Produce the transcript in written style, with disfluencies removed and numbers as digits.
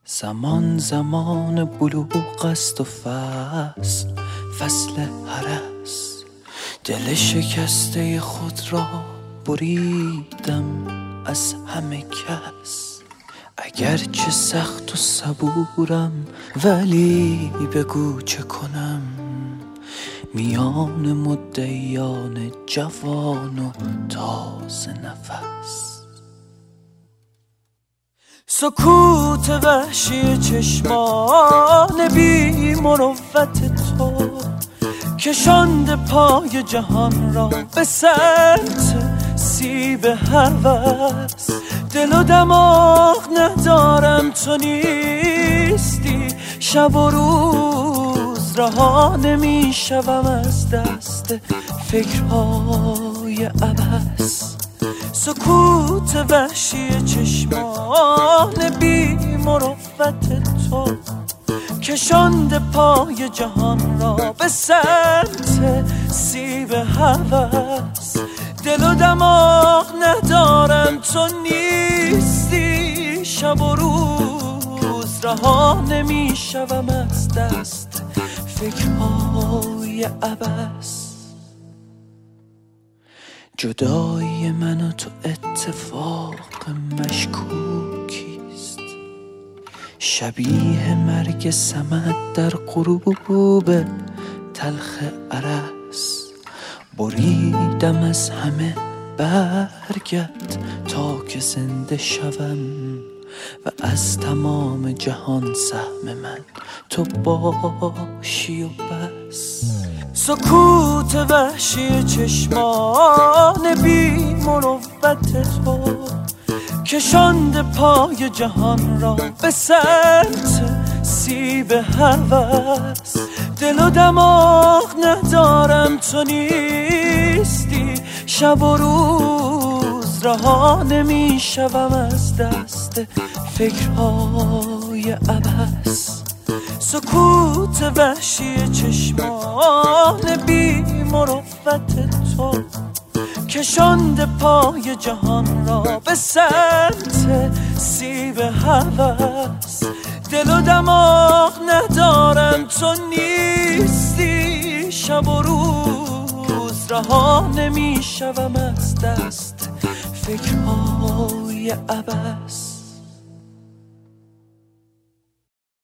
زمان بلوغ است و فصل هرس. دل شکسته خود را بریدم از همه کس. اگرچه سخت و صبورم ولی بگو چه کنم میان مدعیان جوان و تازه نفس. سکوت وحشی چشمان بی مروت تو کشانده پای جهان را به سمت سیب هوس. دل و دماغ ندارم تو نیستی، شب و روز رها نمیشوم از دست فکرهای عبث. سکوت وحشی چشمان بی مروت تو کشانده پای جهان را به سمت سیب هوس. دل و دماغ ندارم تو نیستی، شب و روز رها نمیشوم از دست فکرهای عبث. جدایی من و تو اتفاق مشکوکیست، شبیه مرگ صمد در غروب تلخ ارس. بریدم از همه برگت تا که زنده شوم و از تمام جهان سهم من تو باشی و بس. سکوت وحشی چشمان بی مروت تو کشانده پای جهان را به سمت سیب هوس. دل و دماغ ندارم تو نیستی، شب و روز رها نمیشوم از دست فکرهای عبث. سکوت وحشی چشمان بی مروت تو کشانده پای جهان را به سمت سیب هوس. دل و دماغ ندارم تو نیستی، شب و روز رها نمیشوم از دست فکرهای عبث.